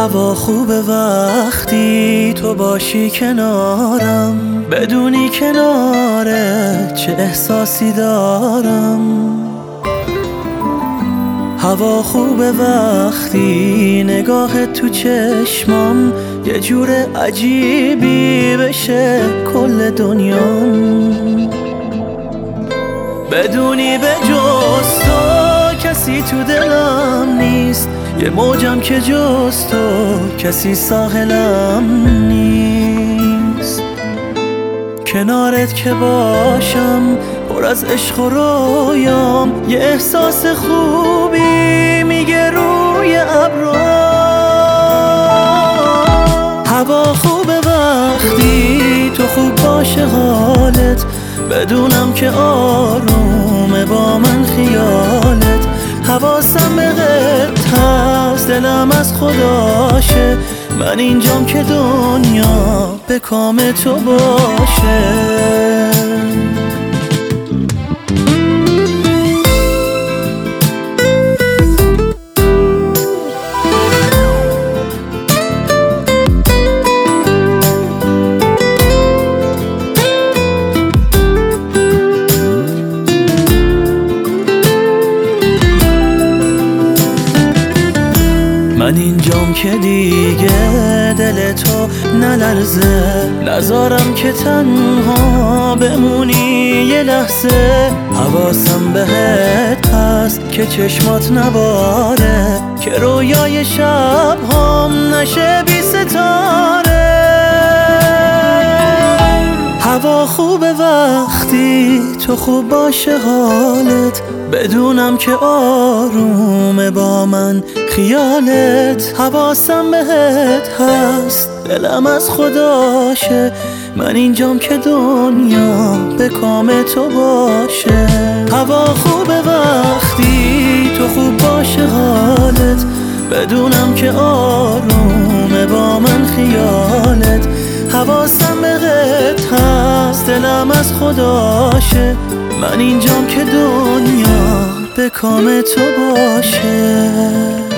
هوا خوبه وقتی تو باشی کنارم، بدونی کناره چه احساسی دارم. هوا خوبه وقتی نگاهت تو چشمام یه جور عجیبی بشه کل دنیام. بدونی به جز تو کسی تو دلم نیست، یه موجم که جز تو کسی ساحلم نیست. کنارت که باشم پر از عشق و رویام، یه احساس خوبی میگه روی ابرا. هوا خوبه وقتی تو خوب باشه حالت، بدونم که آرومه با من خیالت. حواسم بهت هست دلم از خداشه، من اینجام که دنیا به کام تو باشه. من اینجام که دیگه دل تو نلرزه، نذارم که تنها بمونی یه لحظه. حواسم بهت هست که چشمات نباره، که رویای شب هم نشه بی ستاره. هوا خوبه وقتی تو خوب باشه حالت، بدونم که آرومه با من خیالت. حواسم بهت هست دلم از خداشه، من اینجام که دنیا به کام تو باشه. هوا خوبه وقتی تو خوب باشه حالت، بدونم که آرومه با من خیالت. حواسم بهت هست دلم از خداشه، من اینجام که دنیا به کام تو باشه.